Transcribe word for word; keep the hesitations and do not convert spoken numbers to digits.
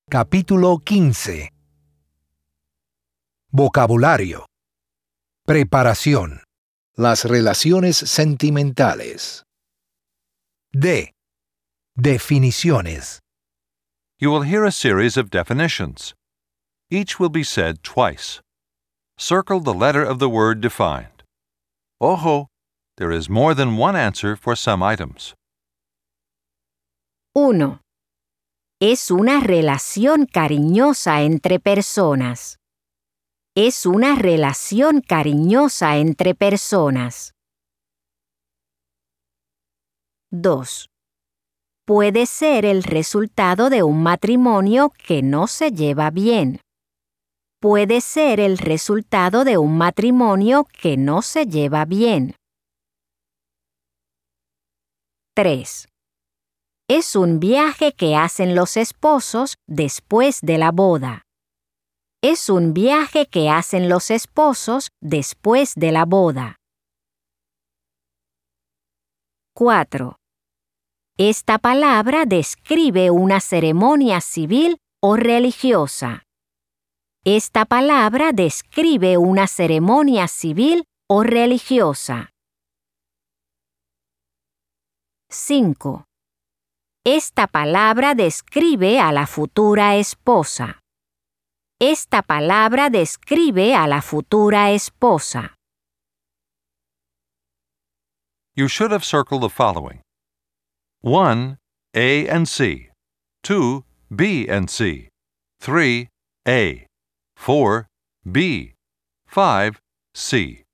Capítulo quince. Vocabulario. Preparación. Las relaciones sentimentales. D. Definiciones. You will hear a series of definitions. Each will be said twice. Circle the letter of the word defined. Ojo, there is more than one answer for some items. uno. Es una relación cariñosa entre personas. Es una relación cariñosa entre personas. dos. Puede ser el resultado de un matrimonio que no se lleva bien. Puede ser el resultado de un matrimonio que no se lleva bien. tres. Es un viaje que hacen los esposos después de la boda. Es un viaje que hacen los esposos después de la boda. cuatro. Esta palabra describe una ceremonia civil o religiosa. Esta palabra describe una ceremonia civil o religiosa. cinco. Esta palabra describe a la futura esposa. Esta palabra describe a la futura esposa. You should have circled the following. one. A and C. two. B and C. three. A. four. B. five. C.